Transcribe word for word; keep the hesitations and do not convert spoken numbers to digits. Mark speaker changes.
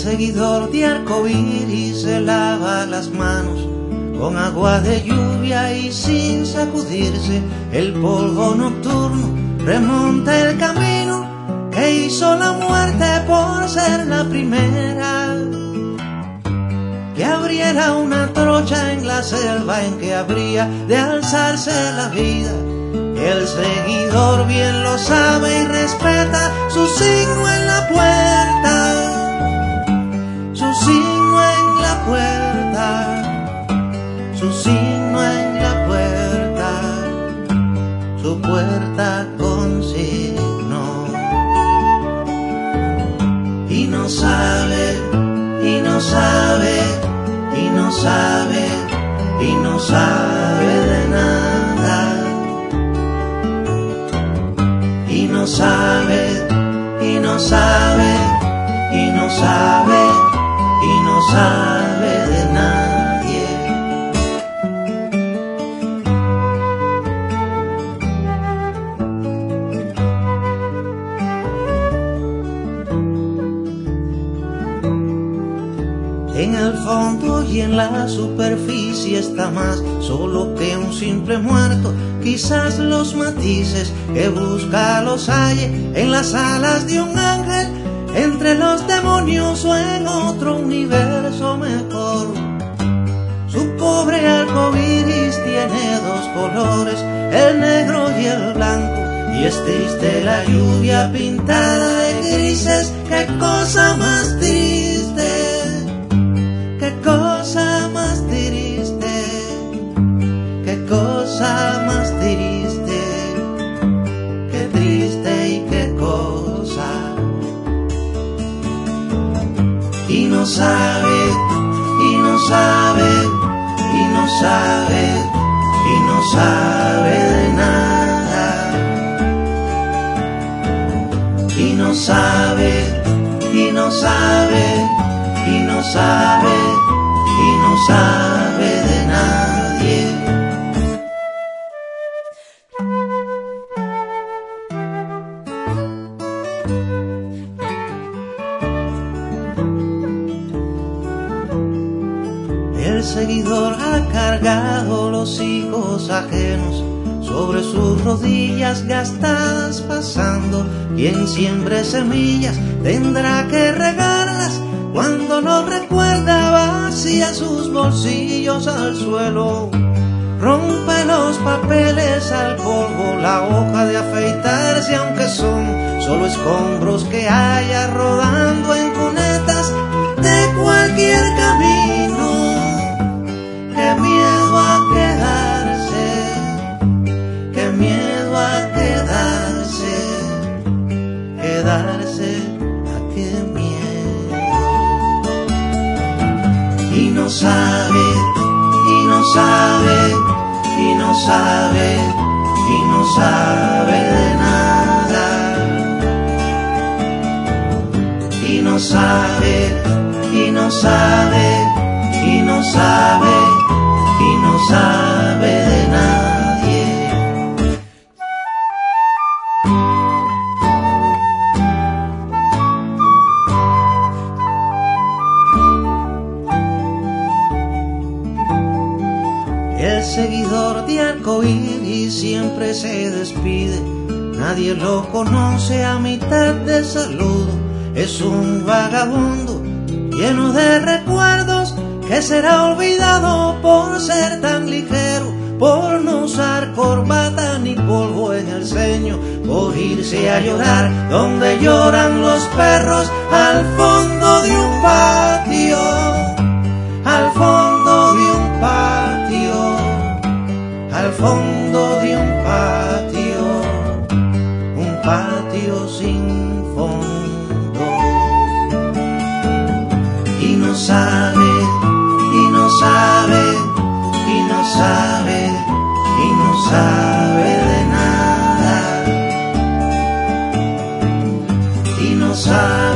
Speaker 1: seguidor de arcoíris se lava las manos con agua de lluvia y sin sacudirse el polvo nocturno remonta el camino que hizo la muerte por ser la primera que abriera una trocha en la selva en que habría de alzarse la vida. El seguidor bien lo sabe y respeta su signo en la puerta, su signo en la puerta, su signo en la puerta, su puerta con signo. Y no sabe, y no sabe, y no sabe, y no sabe de nada. Y no sabe, y no sabe, y no sabe, y no sabe de nadie. En el fondo y en la superficie está más solo que un simple muerto. Quizás los matices que busca los halle en las alas de un ángel, entre los demonios o en otro universo mejor. Su pobre arcoíris tiene dos colores, el negro y el blanco, y es triste la lluvia pintada de grises. Qué cosa más triste, qué cosa más triste, qué cosa más triste, qué triste y qué cosa. Y no sabe, y no sabe, y no sabe, y no sabe de nada. Y no sabe, y no sabe, y no sabe, y no sabe de nadie. El seguidor ha cargado los hijos ajenos sobre sus rodillas gastadas pasando. Quien siembre semillas tendrá que regarlas. Cuando lo recuerda vacía sus bolsillos al suelo. Rompe los papeles al polvo, la hoja de afeitarse, aunque son solo escombros que haya rodando en cunetas de cualquier camino. Qué miedo a quedarse, qué miedo a quedarse, quedarse, a qué miedo. Y no sabe, y no sabe, y no sabe, y no sabe de nada. Y no sabe, y no sabe, y no sabe, y no sabe de nadie. El seguidor de arcoíris siempre se despide, nadie lo conoce a mitad de saludo. Es un vagabundo lleno de recuerdos que será olvidado por ser tan ligero, por no usar corbata ni polvo en el ceño, por irse a llorar donde lloran los perros, al fondo de un patio, al fondo de un patio, al fondo de un patio, un patio sin fondo. Y no sabe, y no sabe, y no sabe, y no sabe de nada. Y no sabe.